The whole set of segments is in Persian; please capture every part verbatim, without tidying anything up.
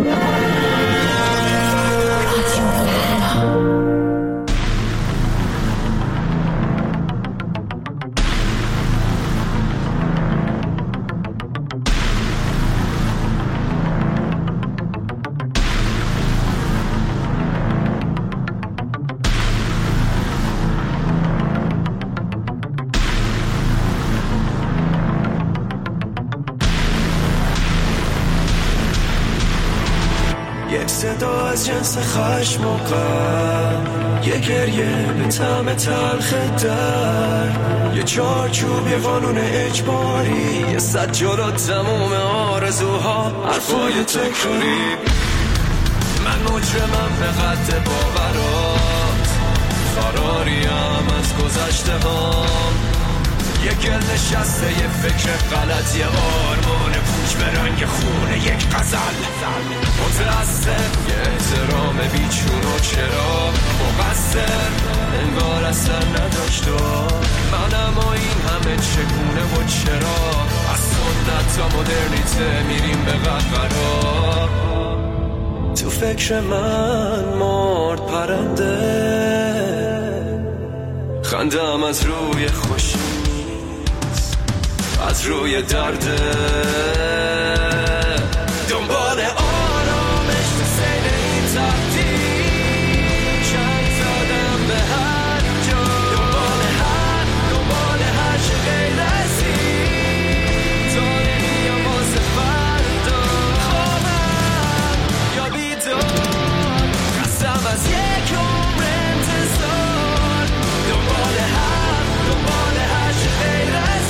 یک صدا از جنس خشم و غم، یه گریه به طعم تلخ در، یه چارچوب، یه قانون اجباری، یه صد جلو تموم آرزوها، حرفای تکراری. من مجرمم به قد باورات، فراریم از گذشته هام، یه گل نشسته، یه فکر غلط، یه آرمان پوچ به رنگ خونه، یک غزل متأثر، یه احترام بیچون و چرا مقصر، انگار اصلا نداشتم من، اما این همه چگونه و چرا، از سنت تا مدرنیته میریم به قهقرا. تو فکر من مرد پرنده، خندم از روی خوشی، از روی درده، دنبال آرامش تو سیر این تقدیر، چند زدم به هر جا، دنبال هر دنبال هر چه غیر از این، تا نمیام واسه فردا، خوابم یا بیدار، خستم از یک عمر انتظار، دنبال هر دنبال هر چه غیر از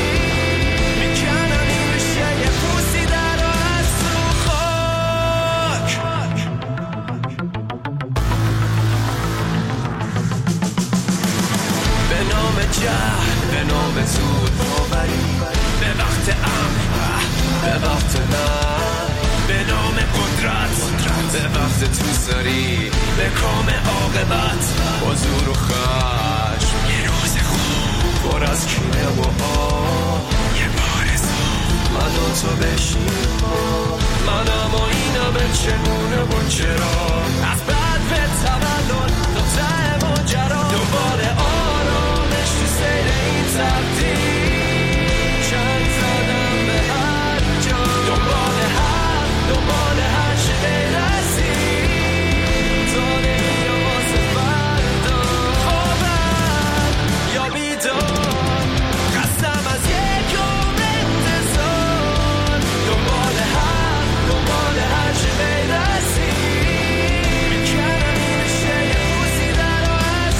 جهل، به نام زود باوری، به وقت امن، به وقت من، به نام قدرت، به وقت توسری، به کام عاقبت، با زور و خشم، یه روز خوب پر از کینه و آه، یه بارزا من و تو بشیم، من اما اینم چگونه و چرا، از بعد به تولد تا ته ماجرا، دنبال آرامش تو سیر این تقدیر، چند زدم به هر جا، دنبال هر دنبال هر چه غیر از این، تا نمیام واسه فردا، خوابم یا بیدار، خستم از یک عمر انتظار، دنبال هر دنبال هر چه غیر از این، میکنم این بشه یه روزی در و از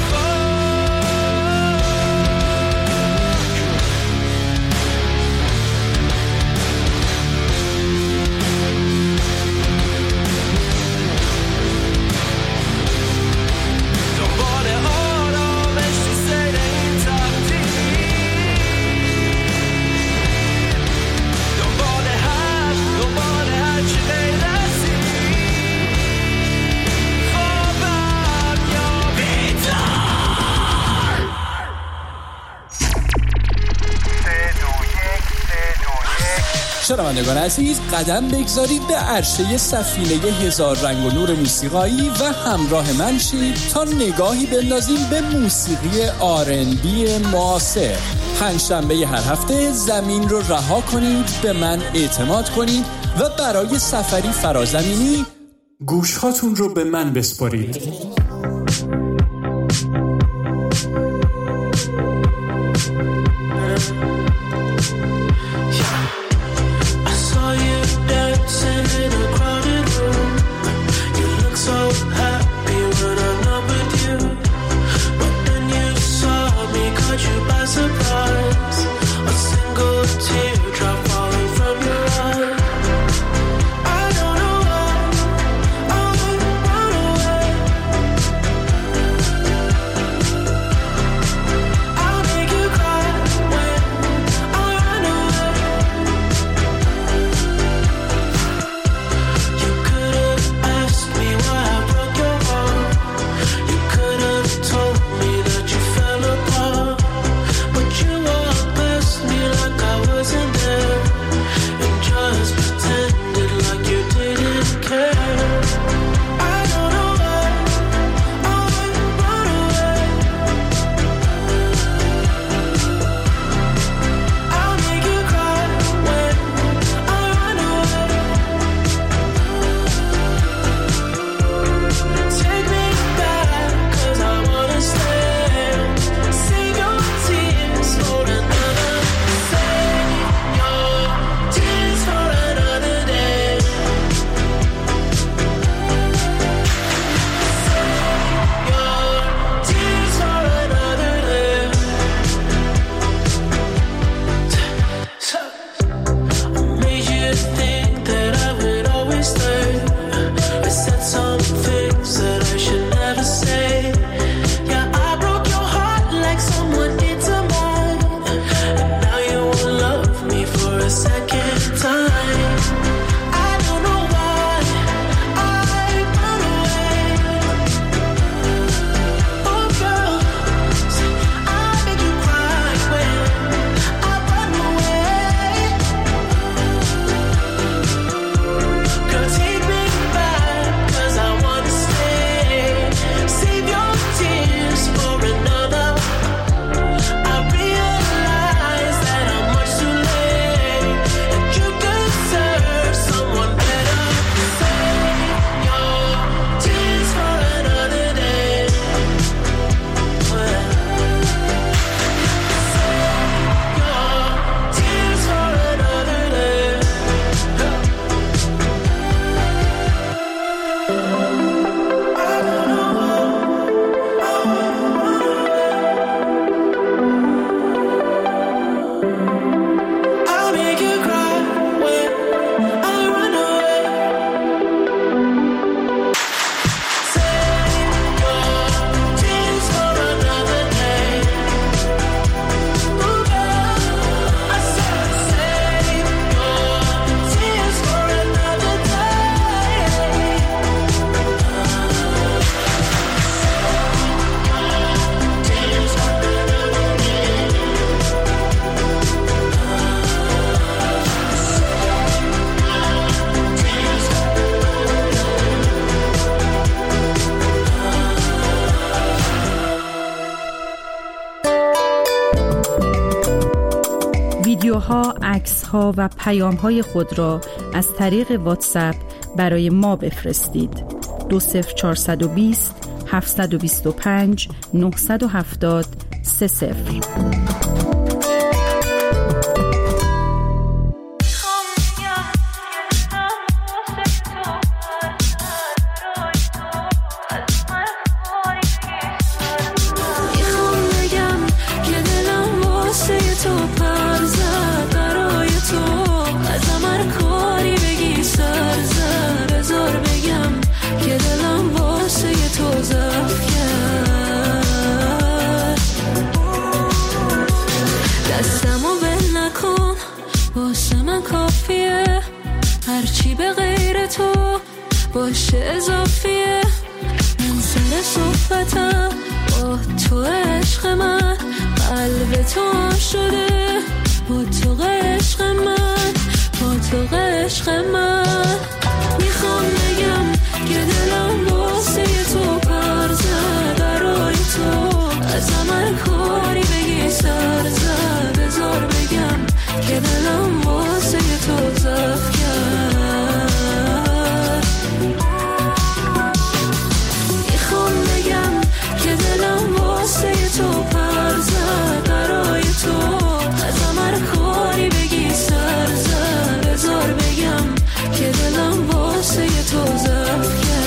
دنبال آرامش تو سیر این تقدیر، دنبال هر دنبال هر چی غیر از این، خوابم یا بیدار. شنوندگان عزیز، قدم بگذارید به عرشه سفینه هزار رنگ و نور موسیقایی و همراه من شید تا نگاهی بندازیم به موسیقی آر ان بی معاصر. پنجشنبه هر هفته زمین رو رها کنید، به من اعتماد کنید و برای سفری فرازمینی گوشهاتون رو به من بسپارید. I saw you dancing in a crowded room. You look so happy when I'm not with you. But then you saw me, caught you by surprise. A single teardrop falling from your eye. I don't know why I would run away. that I would always stay. I said some things that I should never say. Yeah, I broke your heart like someone did to mine. And now you won't love me for a second time. I don't know why I run away. Oh girl, I make you cry when I run away. Girl, take me back, 'cause I wanna stay. Save your tears for another. I realize that I'm much too late, and you deserve someone better. Save your tears for another day. Save your tears for another day. I'll make you cry when I run away. Save your tears for another day. Ooh, girl, I said save your tears for another day. Tears for another day. ویدیوها، عکس‌ها و پیام‌های خود را از طریق واتساپ برای ما بفرستید. دو صفر چهارصد و بیست هفتصد و بیست و پنج نهصد و هفتاد سه صفر. میخوام بگم که دلم واسه تو پر زد برای تو، ازم هر کاری بگی سر زد. بذار بگم که دلم واسه تو ضعف کرد. دستمو بل نکن، واسه من کافیه. هرچی به غیر تو باشه اضافیه. من سر صحبتم با تو عشق من، قلب تو شده با تو عشق من، با تو عشق من. میخوام بگم که دلم واسه تو پر زد برای تو، ازم هر کاری بگی سر زد. بذار بگم که دلم واسه تو ضعف کرد. میخوام بگم که دلم واسه تو پر زد برای تو، ازم هر کاری بگی سر زد. بذار بگم که دلم واسه تو ضعف کرد.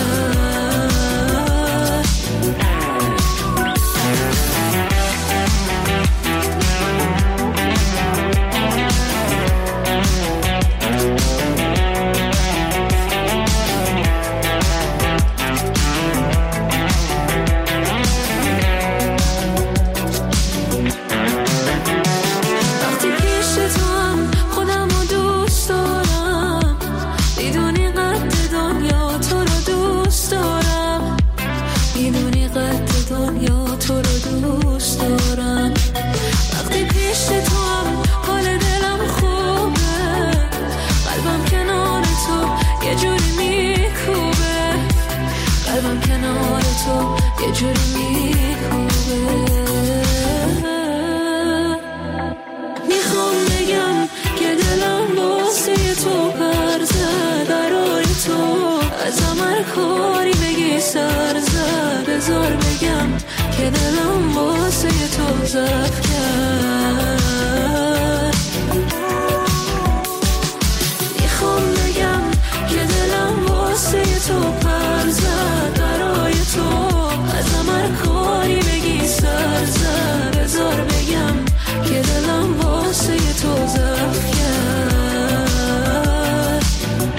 وقتی پیش تو هم خودم رو دوست دارم، میدونی قد دنیا تو رو دوست دارم، میدونی قد دنیا تو رو دوست دارم. وقتی پیش تو هم حال دلم خوبه، قلبم کنار تو یه جوری میکوبه، قلبم کنار تو یه جوری میکوبه. میخوام بگم که دلم واسه تو پر زد برای تو، ازم هر کاری بگی سر زد. بذار بگم که دلم واسه تو ضعف کرد. میخوام بگم که دلم واسه تو پر زد برای تو، ازم هر کاری بگی سر زد. بذار بگم که دلم واسه تو ضعف کرد.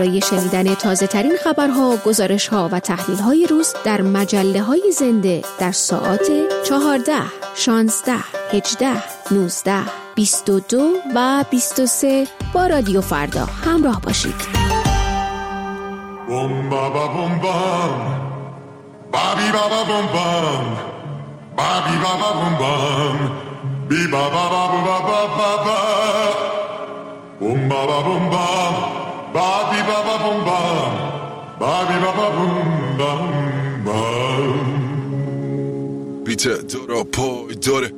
برای شنیدن تازه ترین خبرها، گزارشها و تحلیل های روز در مجله های زنده در ساعات چهارده، شانزده، هجده، نوزده، بیست و دو و بیست و سه با رادیو فردا همراه باشید. بوم بابا بوم بام بابی بابا بوم بام بابی بابا بوم بام بی بابا بابا بابا بابا بوم بابا بوم بام بابی بابا بوم بام بابی بابا بوم بام بام بیته دارا پای داره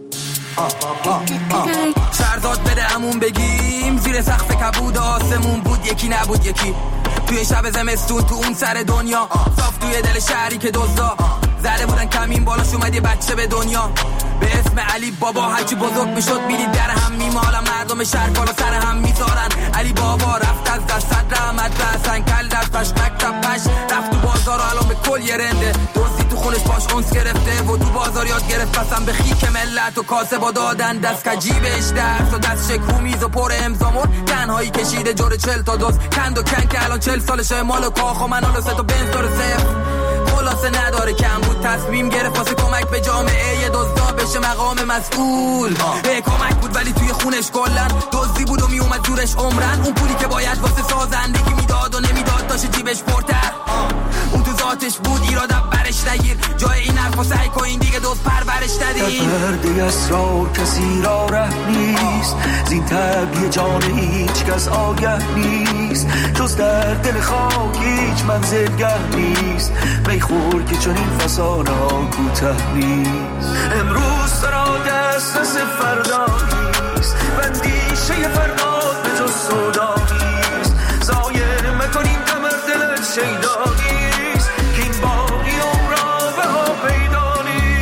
سرداد بده همون بگیم زیر سقف کبود آسمون بود یکی نبود یکی توی شب زمستون تو اون سر دنیا صاف توی دل شهری که دزدا زده بودن کمین بالاش اومد یه بچه به دنیا به اسم علی بابا هرچی بزرگ میشد میدید در هم میمالن مردم شهر بالا سر هم میذارن علی بابا رفت از دست صد رحمت بسن کل دستش مکتب پش رفت تو بازار و الان به کل یه رنده دوستی تو خونش باش اونس گرفته و تو بازار یاد گرفت قسم به خیک ملت و کاسه با دادن دست کجیبش درس و دست شکو میز و پر امضامون تنهایی کشیده جور چل تا دوست کند و کن که الان چل سالشه مال و کاخ و منال و سه تا بنز داره صفر خلاصه نداره کم بود تصمیم گرفت واسه کمک به جامعه یه دزدا بشه مقام مسئول به کمک بود ولی توی خونش کلن دزدی بود و میومد جورش عمرن اون پولی که باید واسه سازندگی میداد و نمیداد داشت جیبش پرتر اون تو ذاتش بود ایرادم برش نگیر جای این حرفا سعی کن این دیگه دوست پرورش ندید در پرده اسرار کسی را ره نیست زین طبیع جان هیچ کس آگه نیست جز در دل خاک هیچ منزلگه نیست میخور که چون این فسانه ها کوته نیست امروز سرا دسترس فردا نیست بندیشه فردا به جز سودا نیست زایه مکنیم کمر دلت شیدا نیست که این باقی عمرا به ها پیدا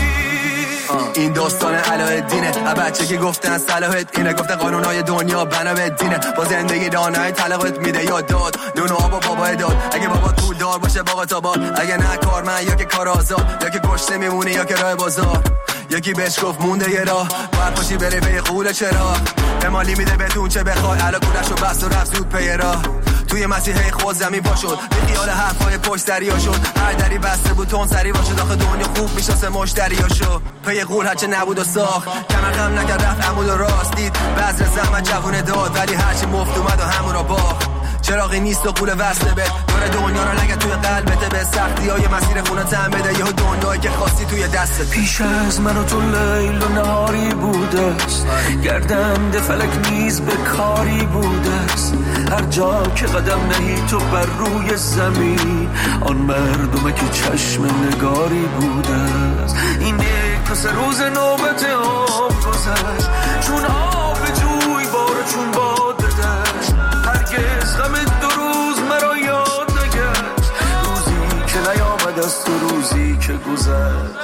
نیست این داستان علاءالدینه بچه که گفتن صلاحت اینه گفته قانونهای دنیا بنا به دینه با زندگی دانای طلاقت میده یا داد دون آب و بابا داد اگه بابا پول دار باشه باقا تا باد اگه نه کارمند یا که کار آزاد یا که گشته میمونه یا که راه بازار یکی بهش گفت مونده یه راه باید پاشی بره به قول چرا امالی میده بدون چه بخوای علا کولش رو بست و رفت زود پی راه توی مسیحه خود زمین پا شد به خیال حرفای پشت دریا شد هر دری بسته بود تون سری باشد آخه دنیا خوب میشناسه مشتریا شو پی قول هرچه نبود و ساخت کمر غم نکرد رفت عمود و راست دید بذر زحمت جوونه داد ولی هرچی مفت اومد و همون را باخت چراغی نیست و قول وصله بد دور دنیا رو نگه توی قلبته به سختی های مسیر خونه تن بده یه دنیایی که خواستی توی دستت پیش از من و تو لیل و نهاری بوده است گردنده فلک نیز به کاری بوده است هر جا که قدم نهی تو بر روی زمین آن مردمه که چشم نگاری بوده است این یک تا سه روز نوبت آب گذشت چون آب جوی باره چون باد بدشت هرگز غم دو روز مرا یاد نگشت روزی که نیامد از تو روزی که گذشت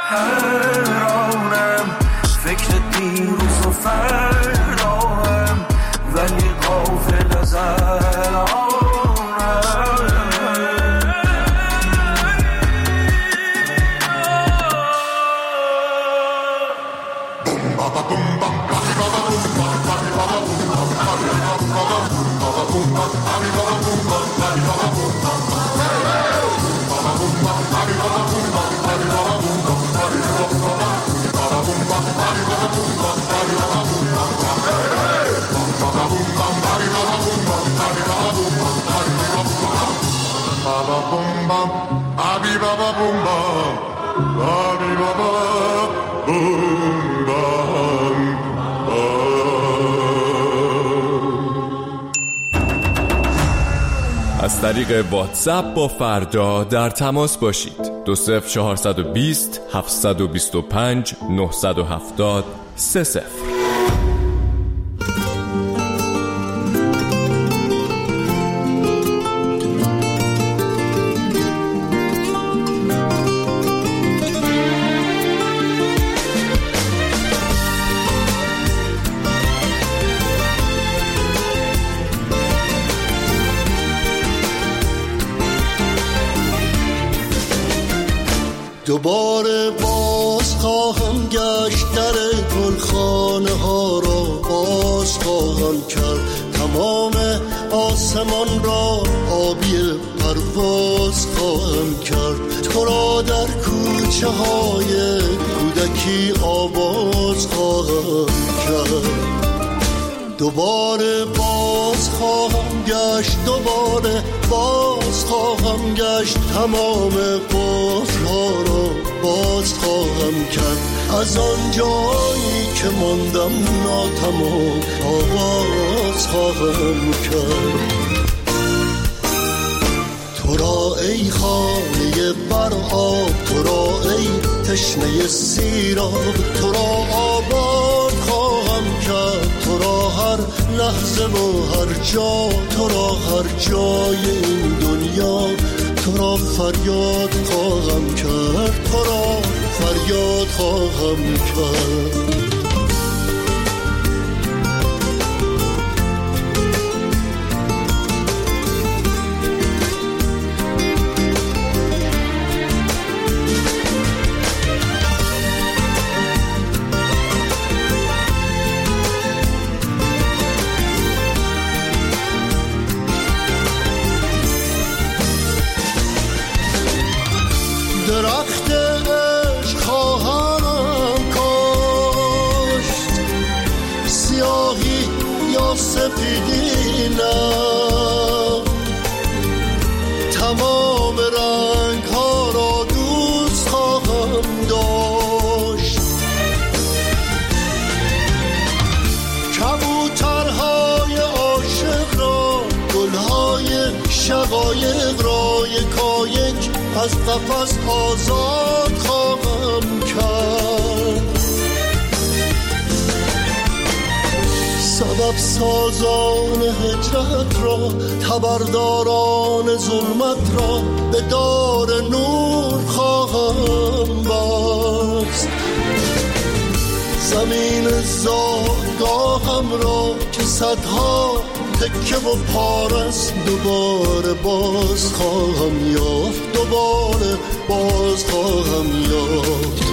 حیرانم فکر دیروز و فرداهم ولی غافل از الانم از طریق واتساپ با فردا در تماس باشید. دو صفر چهارصد و بیست هفتصد و بیست و پنج نهصد و هفتاد سه صفر. دوباره باز خواهم گشت در گلخانه ها را باز خواهم کرد تمام آسمان را آبی پرواز خواهم کرد. تو را در کوچه های کودکی آواز خواهم کرد. دوباره باز خواهم گشت، دوباره باز خواهم گشت، تمام قفل‌ها را باز خواهم کرد. از آن جایی که ماندم ناتمام آواز خواهم کرد. تو را ای خانه بر آب، تو را ای تشنه سیراب، تو را آباد خواهم کرد. تو را هر لحظه و هر جا، تو را هر جای این دنیا، تو را فریاد خواهم کرد، تو را فریاد خواهم کرد. درخت عشق خواهم کاشت، سیاهی یا سفیدی نه، تمام رنگ ها را دوست خواهم داشت. کبوترهای عاشق را، گلهای شقایق را یکایک از قفس آزاد خواهم کرد. سبب سازان هجرت را، خبرداران ظلمت را به دار نور خواهم بست. زمین زادگاهم را که صدها تکه و پارست دوباره باز خواهم یافت، دوباره باز خواهم یافت.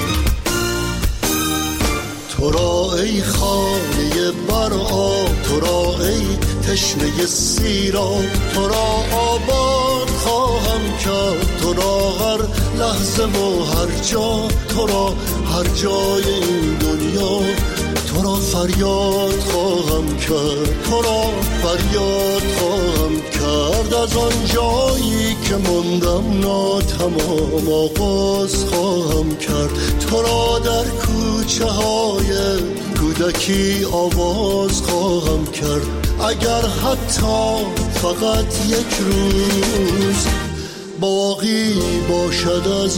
تو را ای خانه بر آب، تو را ای تشنه سیراب، تو را آباد خواهم کرد. تو را هر لحظه و هر جا، تو را هر جای این دنیا، تو را فریاد خواهم کرد، تو را فریاد خواهم کرد. از آن جایی که ماندم ناتمام آغاز خواهم کرد. تو را در کوچه های کودکی آواز خواهم کرد. اگر حتی فقط یک روز باقی باشد از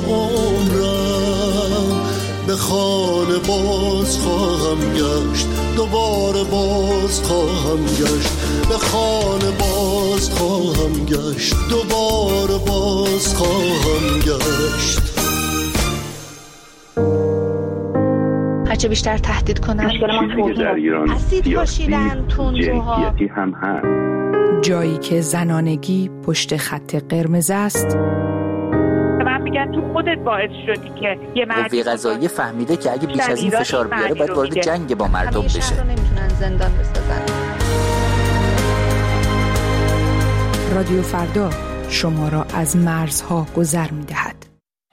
عمرم، به خانه باز خواهم گشت، دوباره باز خواهم گشت، به خانه باز خواهم گشت، دوباره باز خواهم گشت. هرچه بیشتر تهدید کنن چیزی که در ایران اسید پاشیدن، تندروها، هم هست. جایی که زنانگی پشت خط قرمز است. من میگن تو خودت باعث شدی که یه مرد قوه قضاییه فهمیده که اگه بیش از این فشار بیاره باید وارد جنگ با مردم بشه. همیشه رو نمیتونن زندان بسازن. رادیو فردا شما را از مرزها گذر میدهد.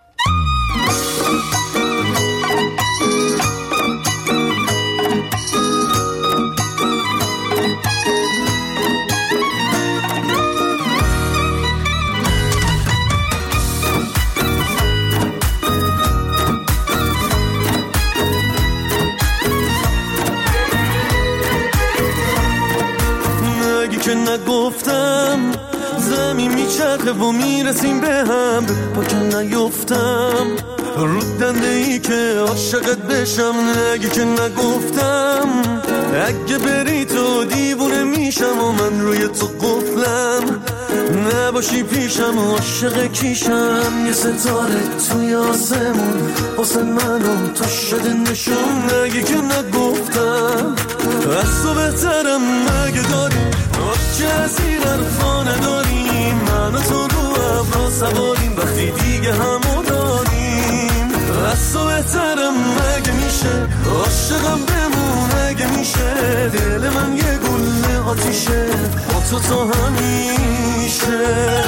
که نگفتم زمین میچرخه و میرسیم به هم، با که نیفتم رو دنده ای که عاشقت بشم. نگی که نگفتم اگه بری تو دیوونه میشم و من روی تو قفلم، نباشی پیشم و عاشق کیشم. یه ستاره توی آسمون واسه منو تو شده نشون. نگی که نگفتم از تو بهترم مگه داری که از این عرفانه داریم، من و تو رو ابرا سواریم وقتی دیگه همو داریم. از تو بهترم مگه میشه عاشقم بمون، مگه میشه دل من یه گله آتیشه با تو تا همیشه.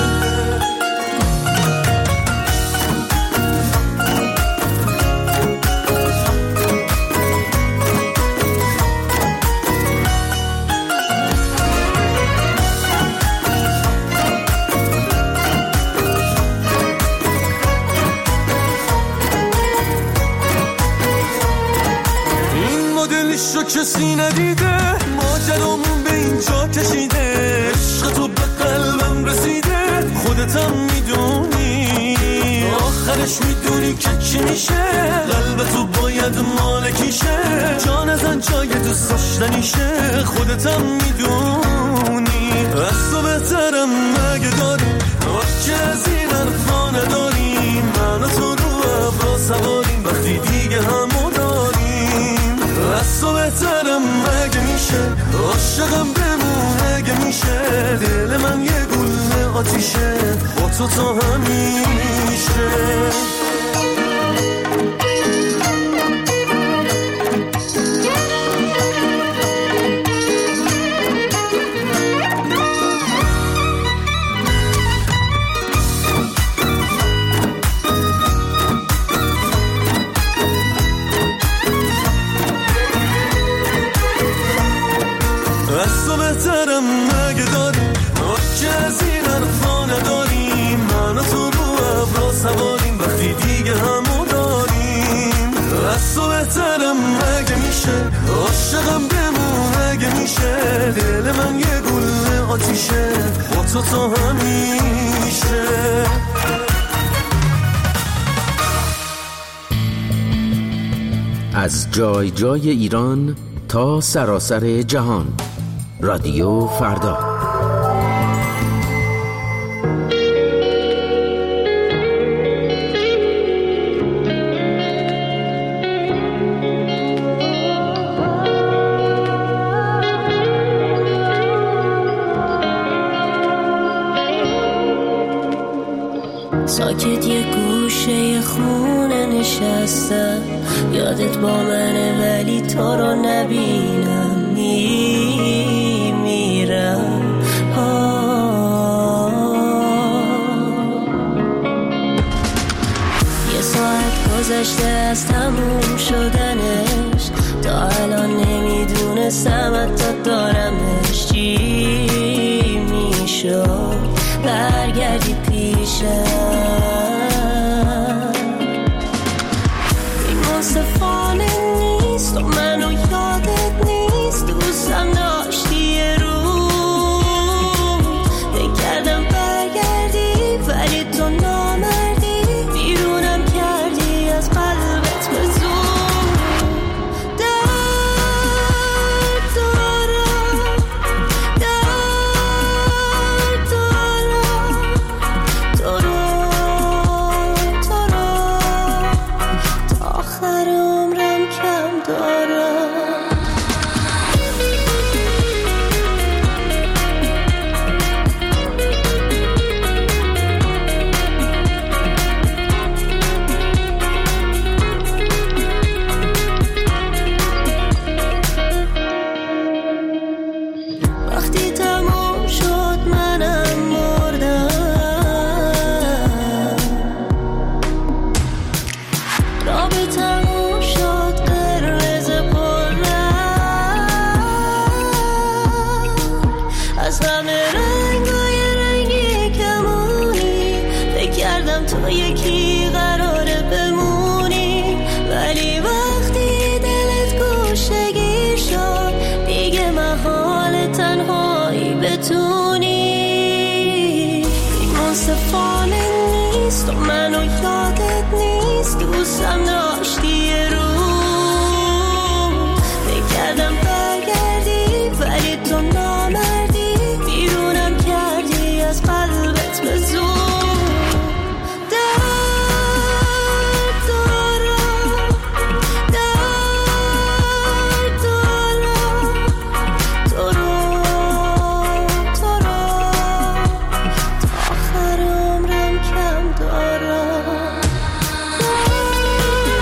عشق کسی ندیده، ماجرامون به اینجا کشیده، عشق تو به قلبم رسیده، خودتم میدونی آخرش میدونی که چی میشه، قلب تو باید مالکیشه، جان ازن جای دوست داشتنیشه، خودتم میدونی از تو بهترم مگه داری، که از این حرفا نداری، من و تو رو ابرا سواریم وقتی دیگه همو داریم، از تو بهترم مگه میشه، عاشقم بمون اگه میشه، دل من یه گل آتیشه با تو تا همیشه. از تو بهترم مگه داری، که از این حرفا نداریم، من و تو رو ابرا سواریم وقتی دیگه همو داریم، از تو بهترم مگه میشه، عاشقم بمون اگه میشه، دل من یه گل آتیشه با تو تا همیشه. از جای جای ایران تا سراسر جهان، رادیو فردا. ساکت یه گوشه خونه نشستم، یادت با منه ولی تو رو نبینم، می میرم یه ساعت گذشته از تموم شدنش، تا الان نمیدونستم حتی دارمش، چی میشد برگردی پیشم، این منصفانه نیست و منو یادت نیست، دوستم داشتی یه روز، بکردم برگردی ولی تو نامردی، بیرونم کردی از قلبت به زور، درد دارم درد دارم تو رو تو رو تا آخر عمرم کم دارم. وقتی تموم شد منم مردم، رابطمون شد قرمز پررنگ، از همه رنگای رنگی کمونی، فکر کردم تو یکی قراره بمونی، ولی وقتی دلت گوشه‌گیر شد دیگه محال تنهایی بتونی، این منصفانه نیست و منو یادت نیست، دوستم داشتی یه روز، بکردم برگردی ولی تو نامردی، بیرونم کردی از قلبت به زور، درد دارم درد دارم تو رو تو رو تا آخر عمرم کم دارم.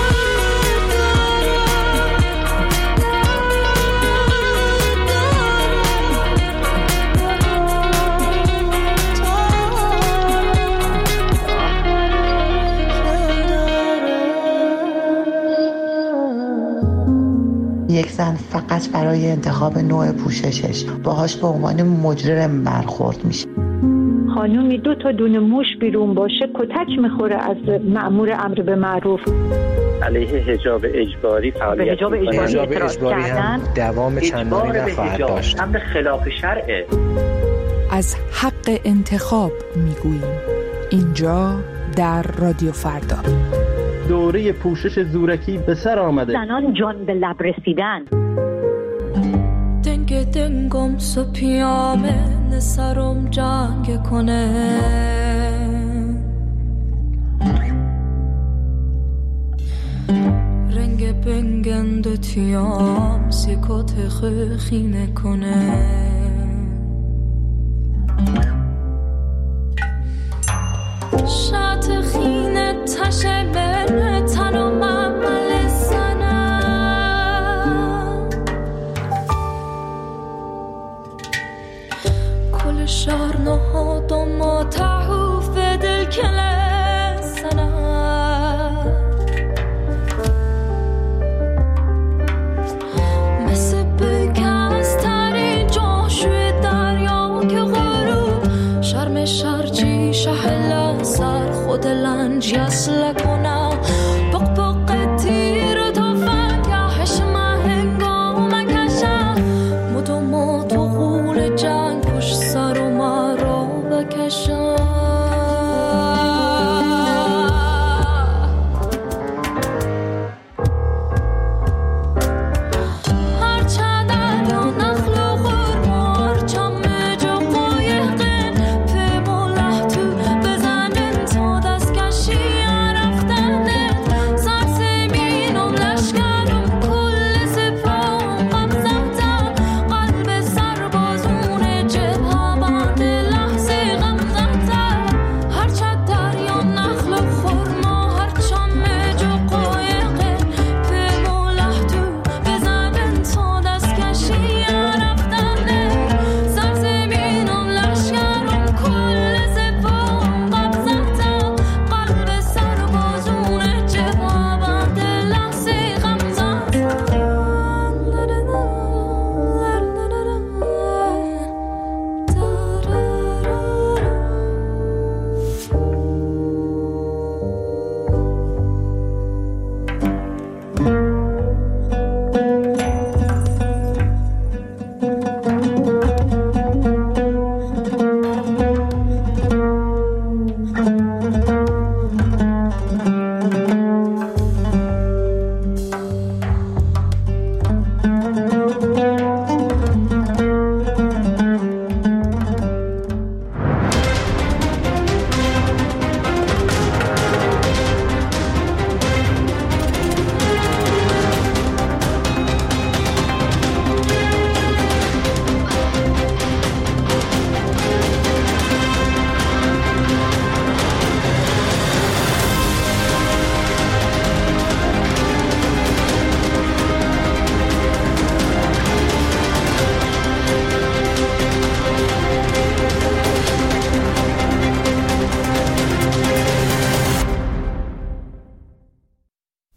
یک زن فقط برای انتخاب نوع پوششش باهاش به عنوان مجرم برخورد میشه. خانومی دو تا دونه موش بیرون باشه کتک میخوره از مأمور امر به معروف. علیه حجاب اجباری فعالیت حجاب اجباری, حجاب اجباری هم دوام چندانی نخواهد داشت. امر خلاف شرعه. از حق انتخاب میگوییم اینجا در رادیو فردا. دوره پوشش زورکی به سر آمده. زنان جان به لب رسیدن. دنگ دنگم سو پیامه نسرم جنگ کنه رنگ بنگند و تیام سیکات خخینه کنه شب